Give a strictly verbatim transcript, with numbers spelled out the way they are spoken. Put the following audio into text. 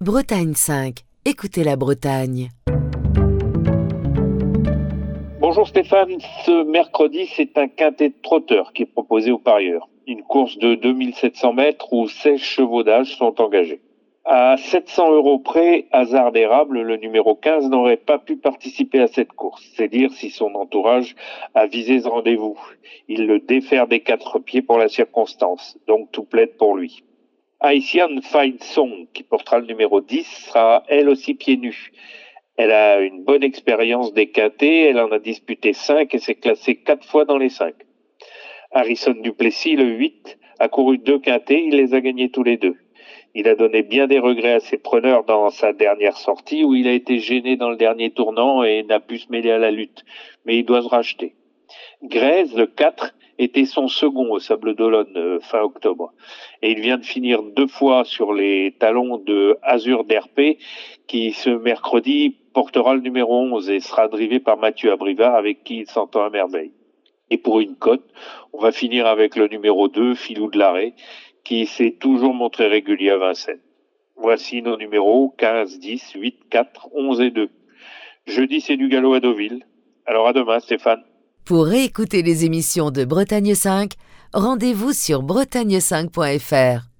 Bretagne cinq, écoutez la Bretagne. Bonjour Stéphane, ce mercredi c'est un quintet de trotteurs qui est proposé aux parieurs. Une course de deux mille sept cents mètres où seize chevaux d'âge sont engagés. À sept cents euros près, hasard d'érable, le numéro quinze n'aurait pas pu participer à cette course. C'est dire si son entourage a visé ce rendez-vous. Il le défère des quatre pieds pour la circonstance, donc tout plaide pour lui. Haitian Fine Song, qui portera le numéro dix, sera elle aussi pieds nus. Elle a une bonne expérience des quintets, elle en a disputé cinq et s'est classée quatre fois dans les cinq. Harrison Duplessis, le huit, a couru deux quintets, il les a gagnés tous les deux. Il a donné bien des regrets à ses preneurs dans sa dernière sortie où il a été gêné dans le dernier tournant et n'a pu se mêler à la lutte. Mais il doit se racheter. Grèze, le quatre, était son second au Sable d'Olonne euh, fin octobre. Et il vient de finir deux fois sur les talons de Azur d'R P qui ce mercredi portera le numéro onze et sera drivé par Mathieu Abrivard avec qui il s'entend à merveille. Et pour une cote, on va finir avec le numéro deux, Filou de l'Arrêt, qui s'est toujours montré régulier à Vincennes. Voici nos numéros quinze, dix, huit, quatre, onze et deux. Jeudi, c'est du galop à Deauville. Alors à demain, Stéphane. Pour réécouter les émissions de Bretagne cinq, rendez-vous sur bretagne cinq point f r.